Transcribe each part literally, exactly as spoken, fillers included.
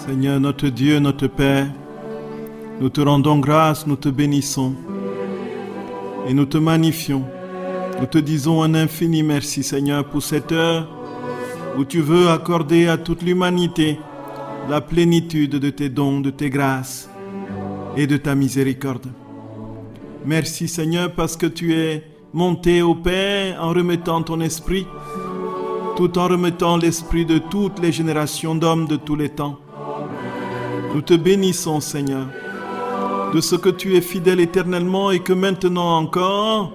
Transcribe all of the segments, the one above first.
Seigneur, notre Dieu, notre Père, nous te rendons grâce, nous te bénissons et nous te magnifions. Nous te disons un infini merci, Seigneur, pour cette heure où tu veux accorder à toute l'humanité la plénitude de tes dons, de tes grâces et de ta miséricorde. Merci, Seigneur, parce que tu es monté au Père en remettant ton esprit, tout en remettant l'esprit de toutes les générations d'hommes de tous les temps. Nous te bénissons, Seigneur, de ce que tu es fidèle éternellement et que maintenant encore,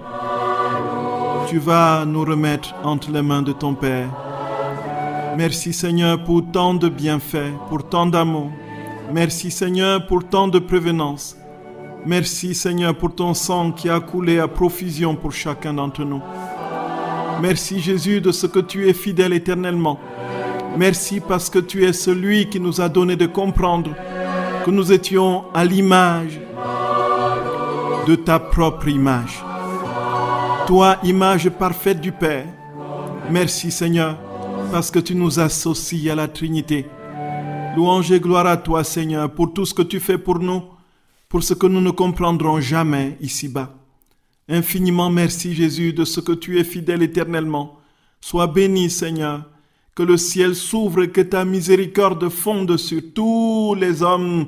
tu vas nous remettre entre les mains de ton Père. Merci, Seigneur, pour tant de bienfaits, pour tant d'amour. Merci, Seigneur, pour tant de prévenance. Merci, Seigneur, pour ton sang qui a coulé à profusion pour chacun d'entre nous. Merci, Jésus, de ce que tu es fidèle éternellement. Merci parce que tu es celui qui nous a donné de comprendre que nous étions à l'image de ta propre image. Toi, image parfaite du Père. Merci, Seigneur, parce que tu nous associes à la Trinité. Louange et gloire à toi, Seigneur, pour tout ce que tu fais pour nous, pour ce que nous ne comprendrons jamais ici-bas. Infiniment merci, Jésus, de ce que tu es fidèle éternellement. Sois béni, Seigneur, que le ciel s'ouvre et que ta miséricorde fonde sur tous les hommes.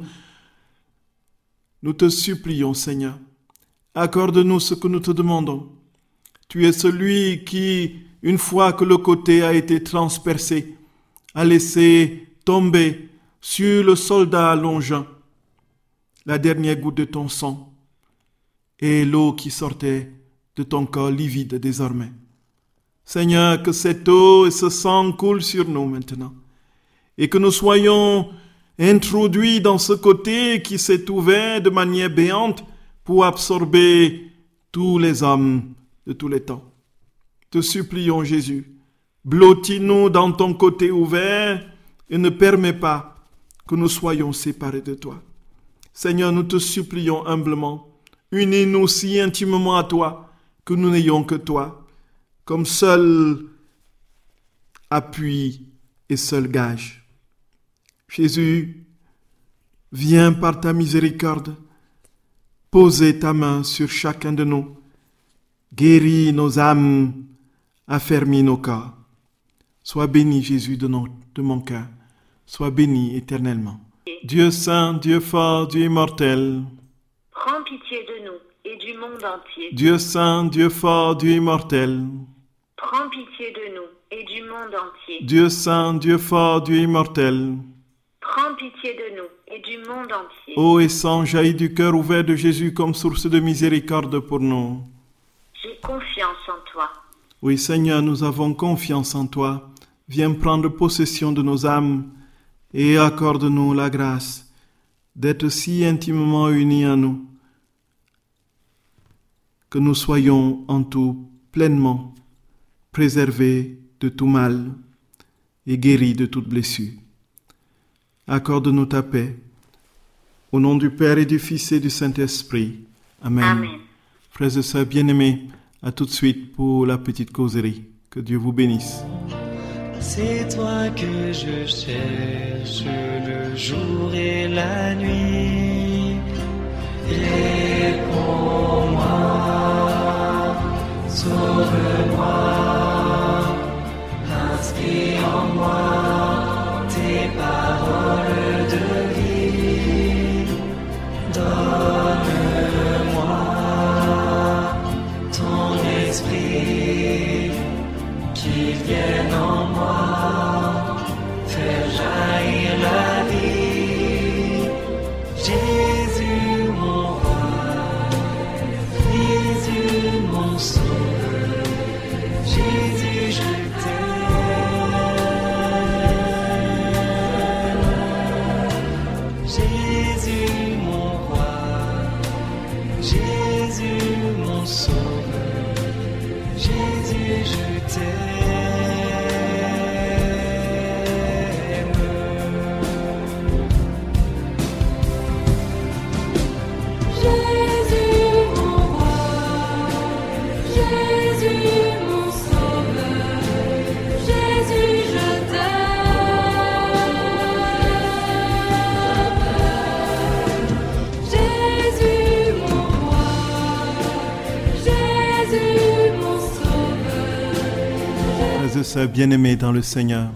Nous te supplions, Seigneur. Accorde-nous ce que nous te demandons. Tu es celui qui, une fois que le côté a été transpercé, a laissé tomber sur le soldat allongeant la dernière goutte de ton sang et l'eau qui sortait de ton corps livide désormais. Seigneur, que cette eau et ce sang coulent sur nous maintenant et que nous soyons introduits dans ce côté qui s'est ouvert de manière béante pour absorber tous les hommes de tous les temps. Te supplions, Jésus, blottis-nous dans ton côté ouvert et ne permets pas que nous soyons séparés de toi. Seigneur, nous te supplions humblement, unis-nous si intimement à toi que nous n'ayons que toi comme seul appui et seul gage. Jésus, viens par ta miséricorde poser ta main sur chacun de nous, guéris nos âmes, affermis nos corps. Sois béni, Jésus, de, nos, de mon cœur. Sois béni éternellement. Dieu saint, Dieu fort, Dieu immortel. Prends pitié de nous et du monde entier. Dieu saint, Dieu fort, Dieu immortel. Prends pitié de nous et du monde entier. Dieu saint, Dieu fort, Dieu immortel. Prends pitié de nous et du monde entier. Ô et sang jaillit du cœur ouvert de Jésus comme source de miséricorde pour nous. J'ai confiance en toi. Oui, Seigneur, nous avons confiance en toi. Viens prendre possession de nos âmes et accorde-nous la grâce d'être si intimement unis à nous que nous soyons en tout pleinement préservés de tout mal et guéris de toute blessure. Accorde-nous ta paix. Au nom du Père et du Fils et du Saint-Esprit. Amen. Amen. Frères et sœurs bien-aimés, à tout de suite pour la petite causerie. Que Dieu vous bénisse. C'est toi que je cherche le jour et la nuit. Réponds-moi, sauve-moi, inscris en moi tes paroles de vie. Donne-moi ton esprit, qu'il vienne en moi, faire jaillir la vie. Jésus mon roi, Jésus mon sauveur, Jésus Frères et sœurs bien-aimés dans le Seigneur,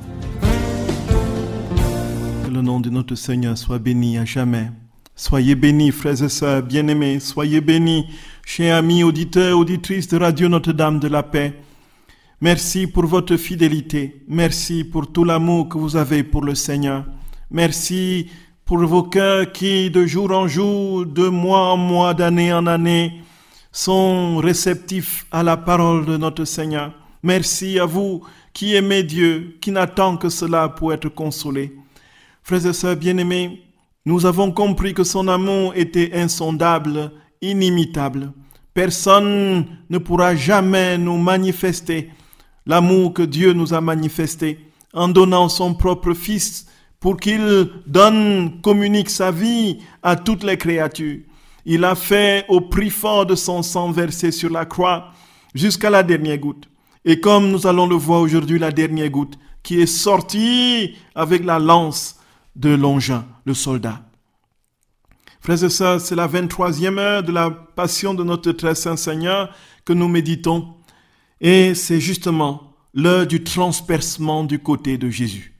que le nom de notre Seigneur soit béni à jamais. Soyez bénis, frères et sœurs bien-aimés, soyez bénis, chers amis auditeurs, auditrices de Radio Notre-Dame de la Paix. Merci pour votre fidélité, merci pour tout l'amour que vous avez pour le Seigneur. Merci pour vos cœurs qui, de jour en jour, de mois en mois, d'année en année, sont réceptifs à la parole de notre Seigneur. Merci à vous qui aimez Dieu, qui n'attend que cela pour être consolés. Frères et sœurs bien-aimés, nous avons compris que son amour était insondable, inimitable. Personne ne pourra jamais nous manifester l'amour que Dieu nous a manifesté en donnant son propre Fils pour qu'il donne, communique sa vie à toutes les créatures. Il a fait au prix fort de son sang versé sur la croix jusqu'à la dernière goutte. Et comme nous allons le voir aujourd'hui, la dernière goutte qui est sortie avec la lance de Longin, le soldat. Frères et sœurs, c'est la vingt-troisième heure de la passion de notre très saint Seigneur que nous méditons. Et c'est justement l'heure du transpercement du côté de Jésus.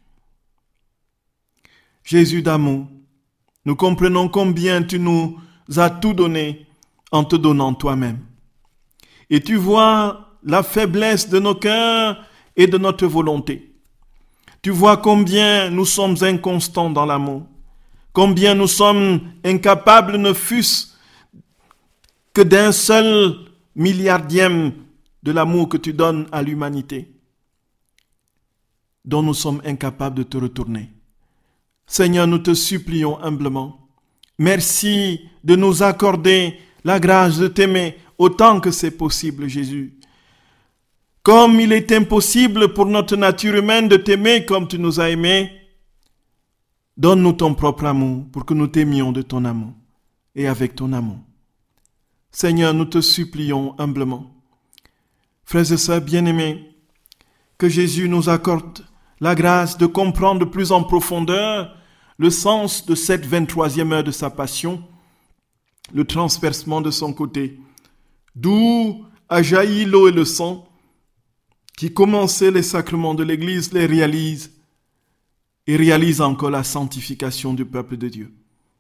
Jésus d'amour, nous comprenons combien tu nous as tout donné en te donnant toi-même. Et tu vois la faiblesse de nos cœurs et de notre volonté. Tu vois combien nous sommes inconstants dans l'amour. Combien nous sommes incapables, ne fût-ce que d'un seul milliardième de l'amour que tu donnes à l'humanité, dont nous sommes incapables de te retourner. Seigneur, nous te supplions humblement. Merci de nous accorder la grâce de t'aimer autant que c'est possible, Jésus. Comme il est impossible pour notre nature humaine de t'aimer comme tu nous as aimés, donne-nous ton propre amour pour que nous t'aimions de ton amour et avec ton amour. Seigneur, nous te supplions humblement. Frères et sœurs bien-aimés, que Jésus nous accorde la grâce de comprendre de plus en profondeur le sens de cette vingt-troisième heure de sa passion, le transpercement de son côté, d'où a jailli l'eau et le sang, qui commençaient les sacrements de l'Église, les réalise et réalise encore la sanctification du peuple de Dieu.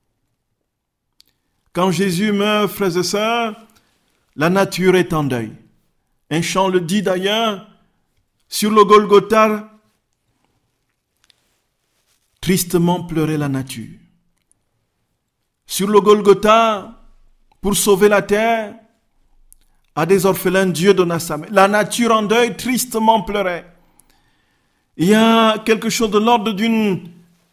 Quand Jésus meurt, frères et sœurs, la nature est en deuil. Un chant le dit d'ailleurs, sur le Golgotha, tristement pleurait la nature. Sur le Golgotha, pour sauver la terre, à des orphelins, Dieu donna sa main. La nature en deuil tristement pleurait. Il y a quelque chose de l'ordre d'une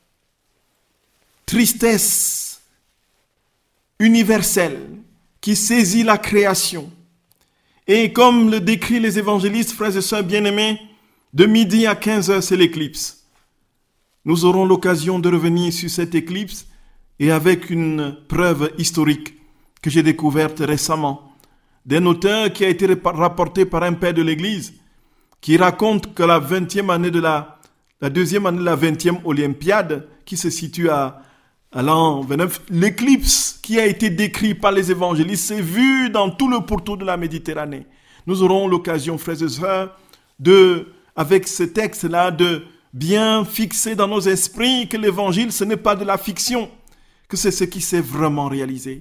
tristesse universelle qui saisit la création. Et comme le décrit les évangélistes, frères et sœurs bien-aimés, de midi à quinze heures, c'est l'éclipse. Nous aurons l'occasion de revenir sur cette éclipse et avec une preuve historique que j'ai découverte récemment d'un auteur qui a été rapporté par un père de l'Église qui raconte que la vingtième année de la, la deuxième année de la vingtième Olympiade qui se situe à, à l'an vingt-neuf, l'éclipse qui a été décrit par les évangélistes s'est vu dans tout le pourtour de la Méditerranée. Nous aurons l'occasion, frères et sœurs, de, avec ce texte-là, de bien fixer dans nos esprits que l'évangile, ce n'est pas de la fiction, que c'est ce qui s'est vraiment réalisé.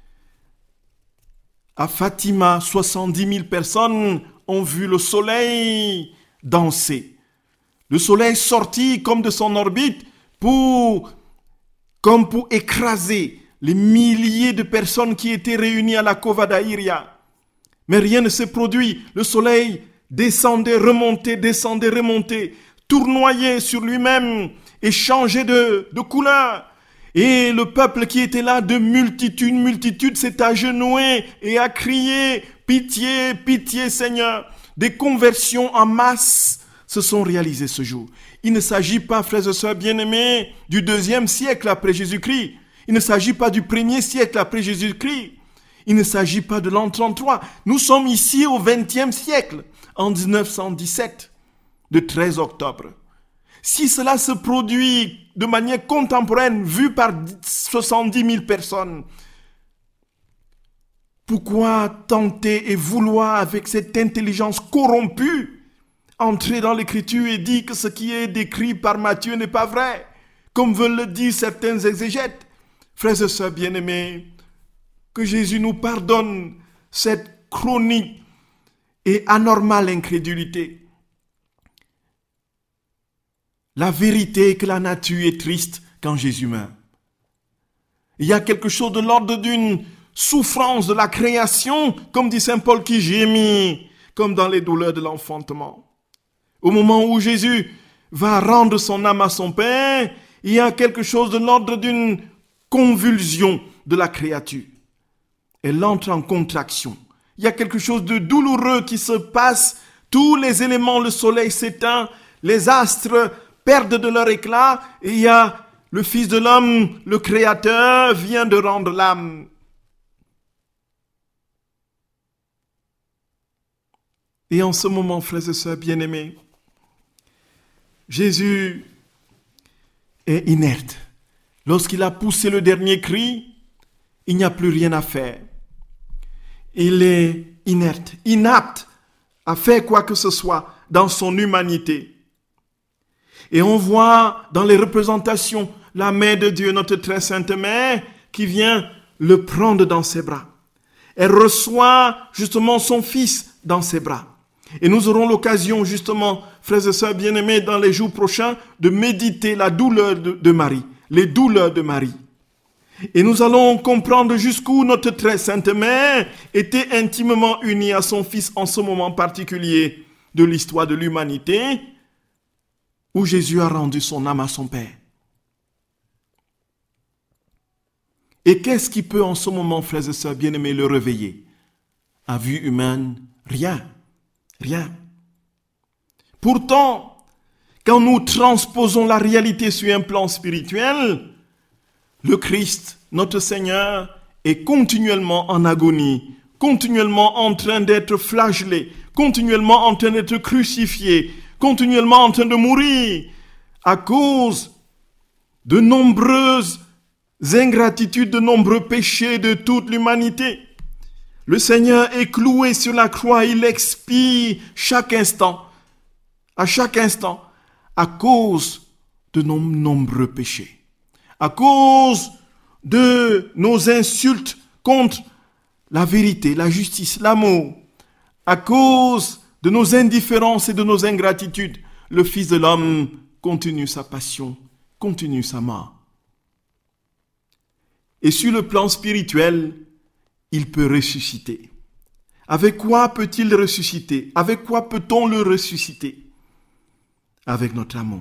À Fatima, soixante-dix mille personnes ont vu le soleil danser. Le soleil sorti comme de son orbite pour, comme pour écraser les milliers de personnes qui étaient réunies à la Cova d'Airia. Mais rien ne s'est produit. Le soleil descendait, remontait, descendait, remontait, tournoyait sur lui-même et changeait de, de couleur. Et le peuple qui était là de multitude, multitude s'est agenouillé et a crié « Pitié, pitié Seigneur !» Des conversions en masse se sont réalisées ce jour. Il ne s'agit pas, frères et sœurs bien-aimés, du deuxième siècle après Jésus-Christ. Il ne s'agit pas du premier siècle après Jésus-Christ. Il ne s'agit pas de l'an trente-trois. Nous sommes ici au vingtième siècle, en dix-neuf cent dix-sept, le treize octobre. Si cela se produit de manière contemporaine, vu par soixante-dix mille personnes, pourquoi tenter et vouloir avec cette intelligence corrompue entrer dans l'écriture et dire que ce qui est décrit par Matthieu n'est pas vrai, comme veulent le dire certains exégètes. Frères et sœurs bien-aimés, que Jésus nous pardonne cette chronique et anormale incrédulité. La vérité est que la nature est triste quand Jésus meurt. Il y a quelque chose de l'ordre d'une souffrance de la création, comme dit saint Paul, qui gémit, comme dans les douleurs de l'enfantement. Au moment où Jésus va rendre son âme à son Père, il y a quelque chose de l'ordre d'une convulsion de la créature. Elle entre en contraction. Il y a quelque chose de douloureux qui se passe. Tous les éléments, le soleil s'éteint, les astres perdent de leur éclat, et il y a le Fils de l'homme, le Créateur, vient de rendre l'âme. Et en ce moment, frères et sœurs bien-aimés, Jésus est inerte. Lorsqu'il a poussé le dernier cri, il n'y a plus rien à faire. Il est inerte, inapte à faire quoi que ce soit dans son humanité. Et on voit dans les représentations la Mère de Dieu, notre très sainte Mère, qui vient le prendre dans ses bras. Elle reçoit justement son Fils dans ses bras. Et nous aurons l'occasion justement, frères et sœurs bien-aimés, dans les jours prochains, de méditer la douleur de, de Marie, les douleurs de Marie. Et nous allons comprendre jusqu'où notre très sainte Mère était intimement unie à son Fils en ce moment particulier de l'histoire de l'humanité, où Jésus a rendu son âme à son Père. Et qu'est-ce qui peut en ce moment, frères et sœurs bien-aimés, le réveiller? À vue humaine, rien. Rien. Pourtant, quand nous transposons la réalité sur un plan spirituel, le Christ, notre Seigneur, est continuellement en agonie, continuellement en train d'être flagellé, continuellement en train d'être crucifié, continuellement en train de mourir à cause de nombreuses ingratitudes, de nombreux péchés de toute l'humanité. Le Seigneur est cloué sur la croix, il expire chaque instant, à chaque instant, à cause de nos nombreux péchés, à cause de nos insultes contre la vérité, la justice, l'amour, à cause de nos indifférences et de nos ingratitudes. Le Fils de l'homme continue sa passion, continue sa mort. Et sur le plan spirituel, il peut ressusciter. Avec quoi peut-il ressusciter? Avec quoi peut-on le ressusciter? Avec notre amour.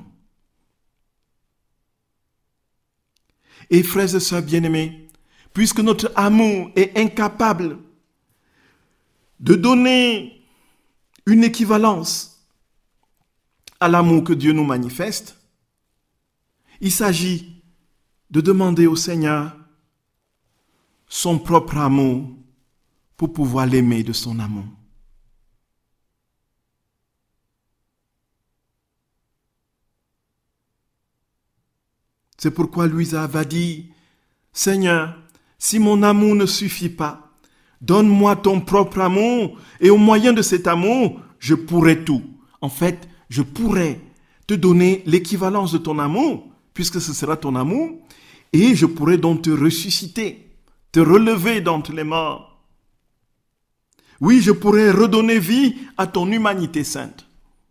Et frères et sœurs bien-aimés, puisque notre amour est incapable de donner une équivalence à l'amour que Dieu nous manifeste, il s'agit de demander au Seigneur son propre amour pour pouvoir l'aimer de son amour. C'est pourquoi Louisa va dire, Seigneur, si mon amour ne suffit pas, donne-moi ton propre amour et au moyen de cet amour, je pourrai tout. En fait, je pourrai te donner l'équivalence de ton amour, puisque ce sera ton amour, et je pourrai donc te ressusciter, te relever d'entre les morts. Oui, je pourrai redonner vie à ton humanité sainte.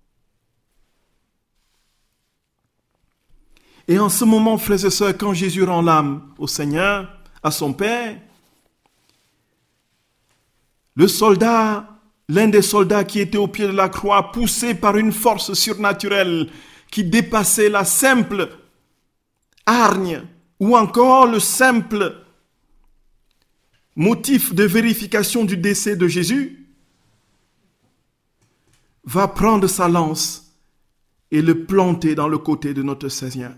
Et en ce moment, frères et sœurs, quand Jésus rend l'âme au Seigneur, à son Père, le soldat, l'un des soldats qui était au pied de la croix, poussé par une force surnaturelle qui dépassait la simple hargne ou encore le simple motif de vérification du décès de Jésus, va prendre sa lance et le planter dans le côté de notre Seigneur.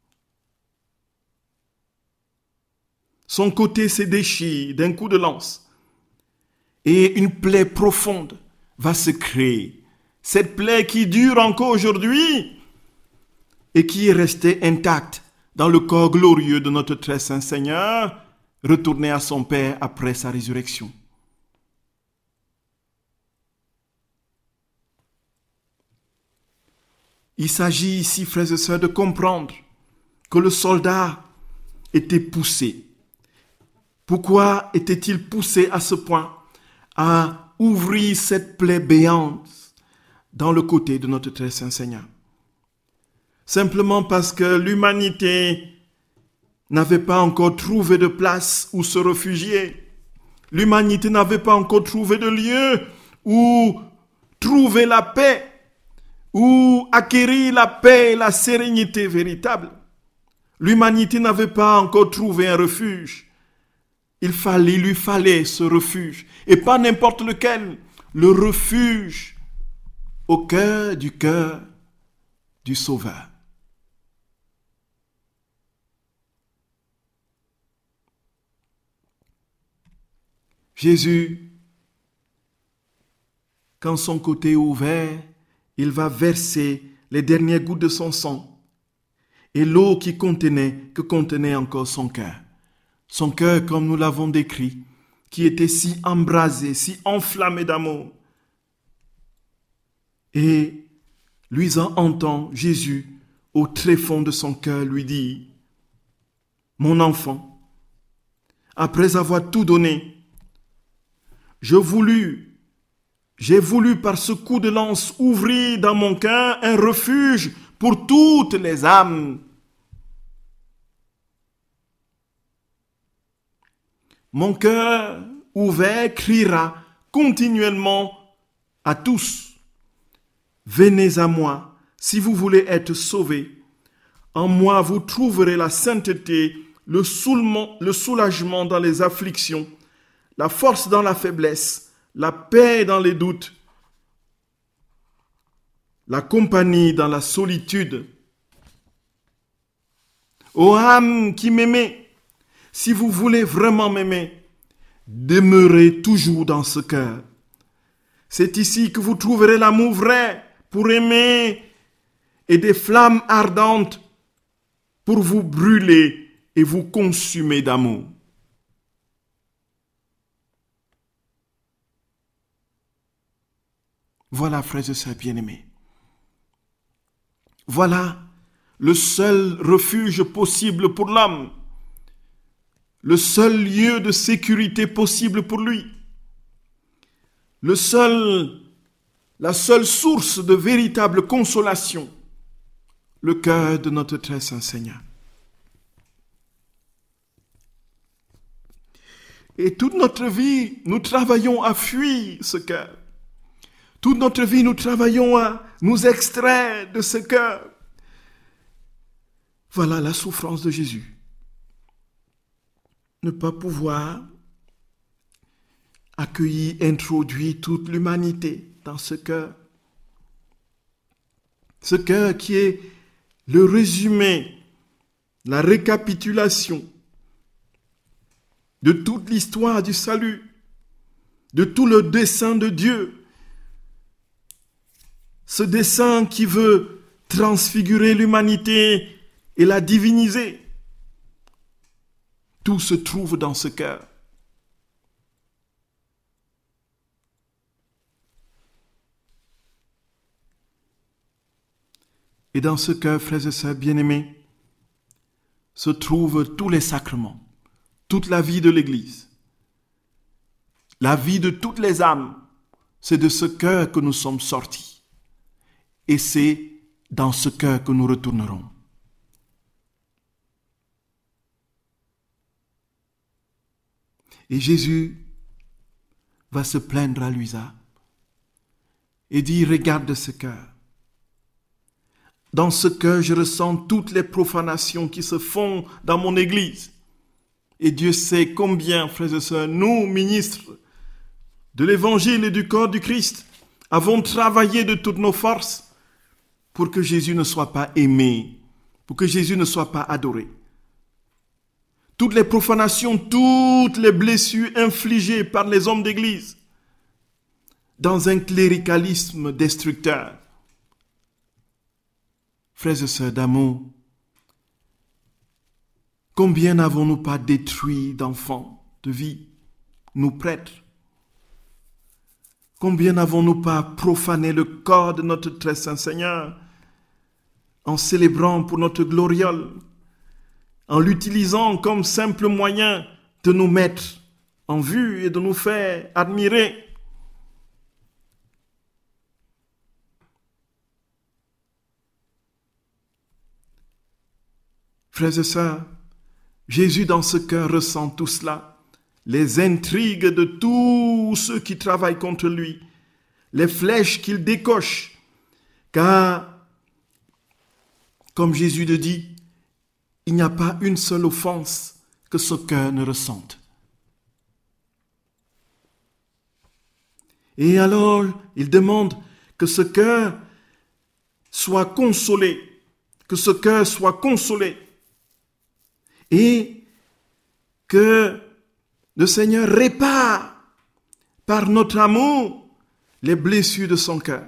Son côté se déchire d'un coup de lance et une plaie profonde va se créer. Cette plaie qui dure encore aujourd'hui et qui est restée intacte dans le corps glorieux de notre très saint Seigneur, retourné à son Père après sa résurrection. Il s'agit ici, frères et sœurs, de comprendre que le soldat était poussé. Pourquoi était-il poussé à ce point à ouvrir cette plaie béante dans le côté de notre très saint Seigneur? Simplement parce que l'humanité n'avait pas encore trouvé de place où se réfugier. L'humanité n'avait pas encore trouvé de lieu où trouver la paix, où acquérir la paix et la sérénité véritable. L'humanité n'avait pas encore trouvé un refuge. Il fallait, il lui fallait ce refuge, et pas n'importe lequel, le refuge au cœur du cœur du Sauveur. Jésus, quand son côté est ouvert, il va verser les dernières gouttes de son sang et l'eau qui contenait, que contenait encore son cœur. Son cœur, comme nous l'avons décrit, qui était si embrasé, si enflammé d'amour. Et luisant entend Jésus, au tréfonds de son cœur, lui dit, « Mon enfant, après avoir tout donné, je voulus, j'ai voulu par ce coup de lance ouvrir dans mon cœur un refuge pour toutes les âmes. Mon cœur ouvert criera continuellement à tous. Venez à moi si vous voulez être sauvés. En moi vous trouverez la sainteté, le soulagement dans les afflictions, la force dans la faiblesse, la paix dans les doutes, la compagnie dans la solitude. Ô âme qui m'aimez, si vous voulez vraiment m'aimer, demeurez toujours dans ce cœur. C'est ici que vous trouverez l'amour vrai pour aimer et des flammes ardentes pour vous brûler et vous consumer d'amour. Voilà, frères et sœurs bien-aimés. Voilà le seul refuge possible pour l'homme. Le seul lieu de sécurité possible pour lui. Le seul, la seule source de véritable consolation. Le cœur de notre très saint Seigneur. Et toute notre vie, nous travaillons à fuir ce cœur. Toute notre vie, nous travaillons à nous extraire de ce cœur. Voilà la souffrance de Jésus. Ne pas pouvoir accueillir, introduire toute l'humanité dans ce cœur. Ce cœur qui est le résumé, la récapitulation de toute l'histoire du salut, de tout le dessein de Dieu. Ce dessein qui veut transfigurer l'humanité et la diviniser. Tout se trouve dans ce cœur. Et dans ce cœur, frères et sœurs bien-aimés, se trouvent tous les sacrements, toute la vie de l'Église. La vie de toutes les âmes, c'est de ce cœur que nous sommes sortis. Et c'est dans ce cœur que nous retournerons. Et Jésus va se plaindre à Luisa et dire, regarde ce cœur. Dans ce cœur, je ressens toutes les profanations qui se font dans mon église. Et Dieu sait combien, frères et sœurs, nous, ministres de l'évangile et du corps du Christ, avons travaillé de toutes nos forces pour que Jésus ne soit pas aimé, pour que Jésus ne soit pas adoré. Toutes les profanations, toutes les blessures infligées par les hommes d'église dans un cléricalisme destructeur. Frères et sœurs d'amour, combien n'avons-nous pas détruit d'enfants de vie, nous prêtres? Combien n'avons-nous pas profané le corps de notre très saint Seigneur en célébrant pour notre gloriole, en l'utilisant comme simple moyen de nous mettre en vue et de nous faire admirer. Frères et sœurs, Jésus dans ce cœur ressent tout cela, les intrigues de tous ceux qui travaillent contre lui, les flèches qu'il décoche, car, comme Jésus le dit, il n'y a pas une seule offense que ce cœur ne ressente. Et alors, il demande que ce cœur soit consolé, que ce cœur soit consolé, et que le Seigneur répare par notre amour les blessures de son cœur.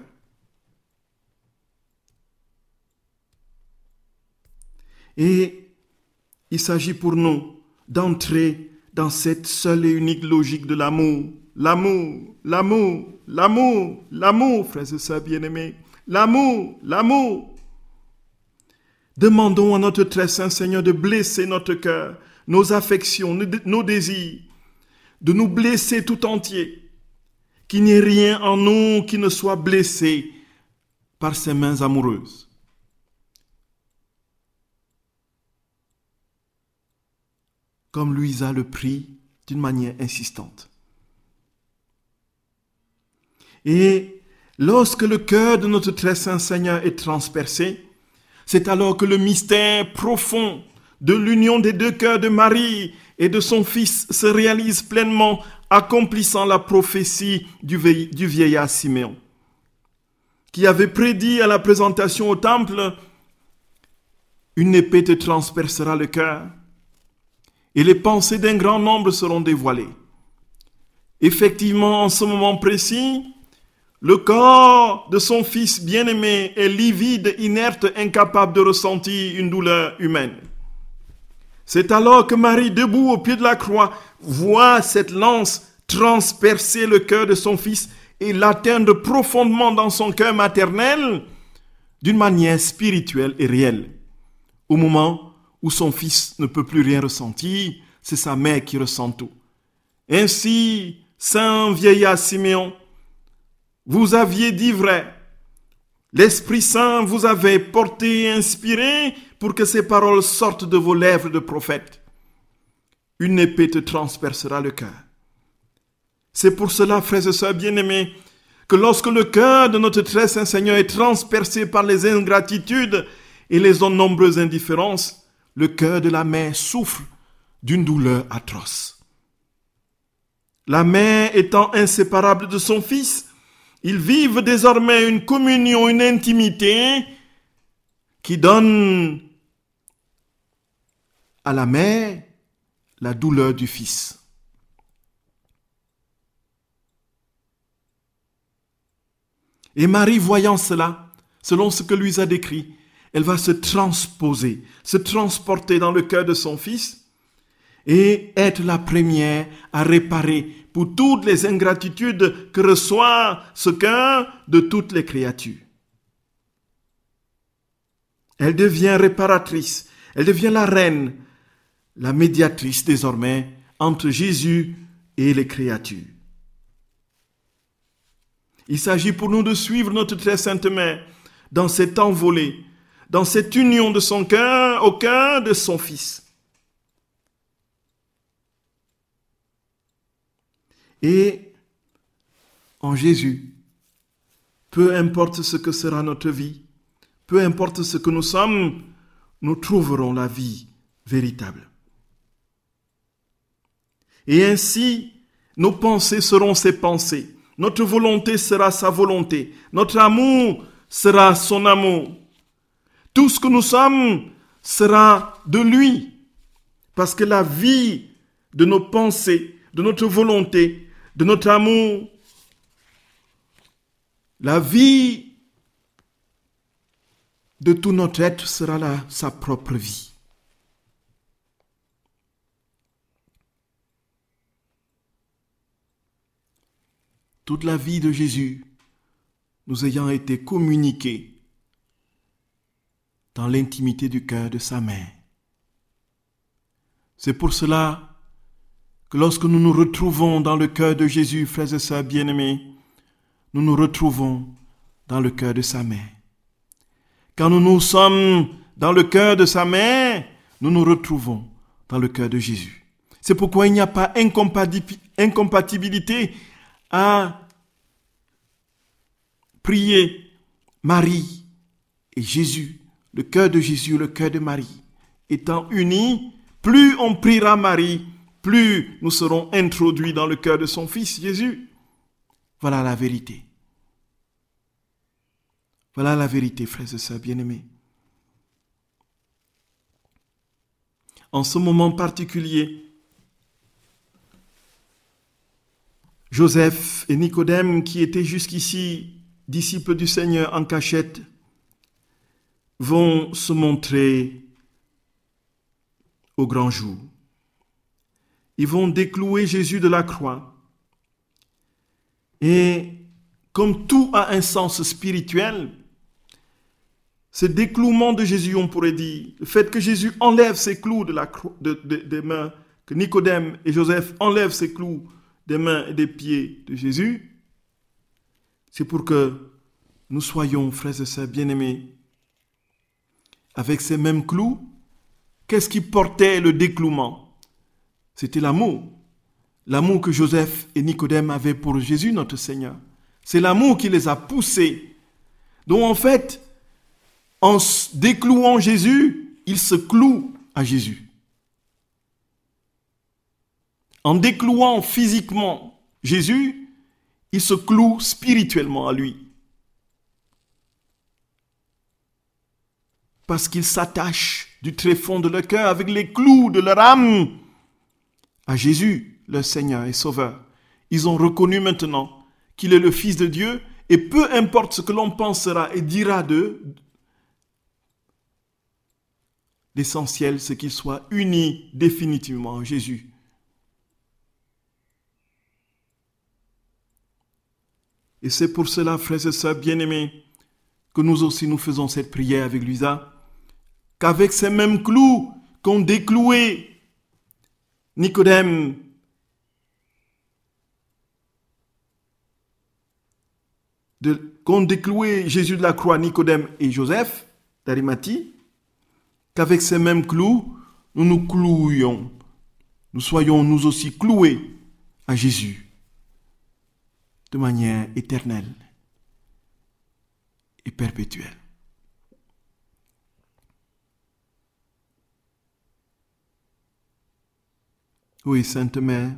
Et il s'agit pour nous d'entrer dans cette seule et unique logique de l'amour. L'amour, l'amour, l'amour, l'amour, frères et sœurs bien-aimés. L'amour, l'amour. Demandons à notre très saint Seigneur de blesser notre cœur, nos affections, nos désirs, de nous blesser tout entier. Qu'il n'y ait rien en nous qui ne soit blessé par ses mains amoureuses. Comme Louisa le prie d'une manière insistante. Et lorsque le cœur de notre très saint Seigneur est transpercé, c'est alors que le mystère profond de l'union des deux cœurs de Marie et de son Fils se réalise pleinement, accomplissant la prophétie du, vie- du vieillard Siméon, qui avait prédit à la présentation au temple: une épée te transpercera le cœur, et les pensées d'un grand nombre seront dévoilées. Effectivement, en ce moment précis, le corps de son Fils bien-aimé est livide, inerte, incapable de ressentir une douleur humaine. C'est alors que Marie, debout au pied de la croix, voit cette lance transpercer le cœur de son Fils et l'atteindre profondément dans son cœur maternel d'une manière spirituelle et réelle. Au moment où son Fils ne peut plus rien ressentir, c'est sa mère qui ressent tout. Ainsi, saint vieillard Siméon, vous aviez dit vrai. L'Esprit Saint vous avait porté et inspiré pour que ces paroles sortent de vos lèvres de prophète. Une épée te transpercera le cœur. C'est pour cela, frères et sœurs bien-aimés, que lorsque le cœur de notre très saint Seigneur est transpercé par les ingratitudes et les nombreuses indifférences, le cœur de la mère souffre d'une douleur atroce. La mère étant inséparable de son Fils, ils vivent désormais une communion, une intimité qui donne à la mère la douleur du Fils. Et Marie, voyant cela, selon ce que lui a décrit, elle va se transposer, se transporter dans le cœur de son Fils et être la première à réparer pour toutes les ingratitudes que reçoit ce cœur de toutes les créatures. Elle devient réparatrice, elle devient la reine, la médiatrice désormais entre Jésus et les créatures. Il s'agit pour nous de suivre notre très sainte mère dans cette envolée, dans cette union de son cœur au cœur de son Fils. Et en Jésus, peu importe ce que sera notre vie, peu importe ce que nous sommes, nous trouverons la vie véritable. Et ainsi, nos pensées seront ses pensées, notre volonté sera sa volonté, notre amour sera son amour. Tout ce que nous sommes sera de lui, parce que la vie de nos pensées, de notre volonté, de notre amour, la vie de tout notre être sera là, sa propre vie. Toute la vie de Jésus nous ayant été communiquée dans l'intimité du cœur de sa mère. C'est pour cela que lorsque nous nous retrouvons dans le cœur de Jésus, frères et sœurs bien-aimés, nous nous retrouvons dans le cœur de sa mère. Quand nous nous sommes dans le cœur de sa mère, nous nous retrouvons dans le cœur de Jésus. C'est pourquoi il n'y a pas incompatibilité à prier Marie et Jésus, le cœur de Jésus, le cœur de Marie. Étant unis, plus on priera Marie, plus nous serons introduits dans le cœur de son Fils Jésus. Voilà la vérité. Voilà la vérité, frères et sœurs bien-aimés. En ce moment particulier, Joseph et Nicodème, qui étaient jusqu'ici disciples du Seigneur en cachette, vont se montrer au grand jour. Ils vont déclouer Jésus de la croix. Et comme tout a un sens spirituel, ce déclouement de Jésus, on pourrait dire, le fait que Jésus enlève ses clous de la cro- de, de, des mains, que Nicodème et Joseph enlèvent ses clous des mains et des pieds de Jésus, c'est pour que nous soyons, frères et sœurs bien-aimés, avec ces mêmes clous. Qu'est-ce qui portait le déclouement? C'était l'amour. L'amour que Joseph et Nicodème avaient pour Jésus, notre Seigneur. C'est l'amour qui les a poussés. Donc en fait, en déclouant Jésus, ils se clouent à Jésus. En déclouant physiquement Jésus, ils se clouent spirituellement à lui. Parce qu'ils s'attachent du tréfonds de leur cœur avec les clous de leur âme à Jésus, leur Seigneur et Sauveur. Ils ont reconnu maintenant qu'il est le Fils de Dieu et peu importe ce que l'on pensera et dira d'eux, l'essentiel c'est qu'ils soient unis définitivement à Jésus. Et c'est pour cela, frères et sœurs bien-aimés, que nous aussi nous faisons cette prière avec Luisa, qu'avec ces mêmes clous qu'ont décloué Nicodème, de, qu'ont décloué Jésus de la croix, Nicodème et Joseph d'Arimathie, qu'avec ces mêmes clous, nous nous clouions, nous soyons nous aussi cloués à Jésus de manière éternelle et perpétuelle. Oui, Sainte Mère,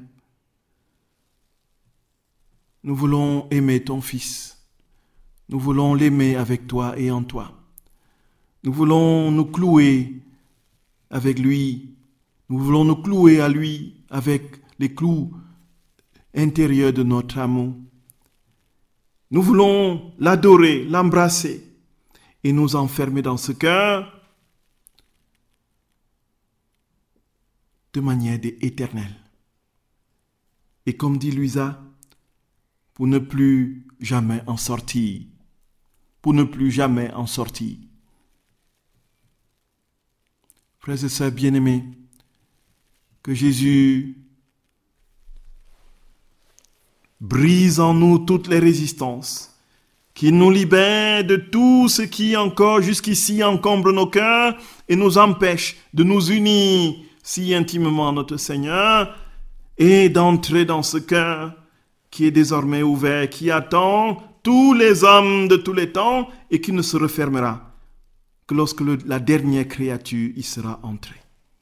nous voulons aimer ton Fils. Nous voulons l'aimer avec toi et en toi. Nous voulons nous clouer avec lui. Nous voulons nous clouer à lui avec les clous intérieurs de notre amour. Nous voulons l'adorer, l'embrasser et nous enfermer dans ce cœur de manière éternelle. Et comme dit Luisa, pour ne plus jamais en sortir. Pour ne plus jamais en sortir. Frères et sœurs bien-aimés, que Jésus brise en nous toutes les résistances, qu'il nous libère de tout ce qui encore jusqu'ici encombre nos cœurs et nous empêche de nous unir si intimement à notre Seigneur et d'entrer dans ce cœur qui est désormais ouvert, qui attend tous les hommes de tous les temps et qui ne se refermera que lorsque le, la dernière créature y sera entrée.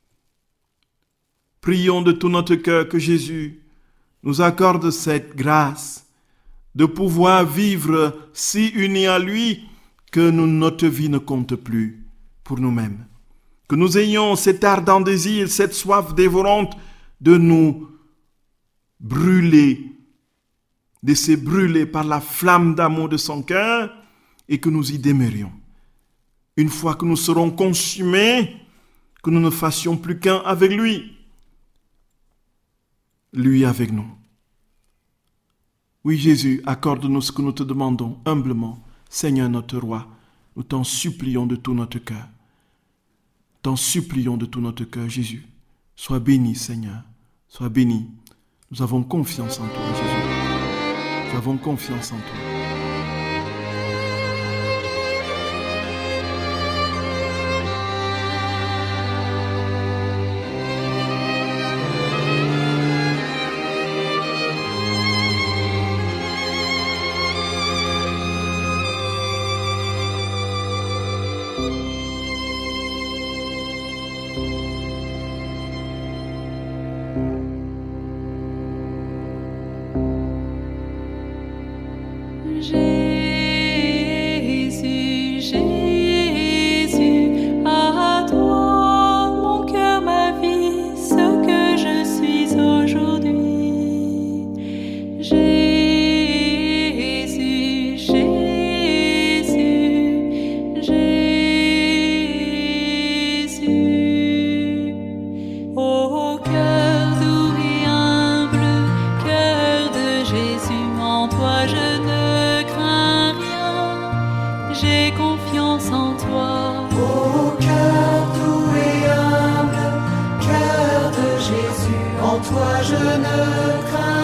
Prions de tout notre cœur que Jésus nous accorde cette grâce de pouvoir vivre si unis à lui que nous, notre vie ne compte plus pour nous-mêmes. Que nous ayons cet ardent désir, cette soif dévorante de nous brûler, de se brûler par la flamme d'amour de son cœur et que nous y demeurions. Une fois que nous serons consumés, que nous ne fassions plus qu'un avec lui. Lui avec nous. Oui, Jésus, accorde-nous ce que nous te demandons humblement. Seigneur notre roi, nous t'en supplions de tout notre cœur. t'en supplions de tout notre cœur, Jésus. Sois béni, Seigneur. Sois béni. Nous avons confiance en toi, Jésus. Nous avons confiance en toi. Jésus, Jésus, à toi mon cœur, ma vie, ce que je suis aujourd'hui. Jésus, Jésus, Jésus. Ô cœur doux et humble, cœur de Jésus, en toi je ne crains rien, j'ai confiance en toi. Ô cœur doux et humble, cœur de Jésus, en toi je ne crains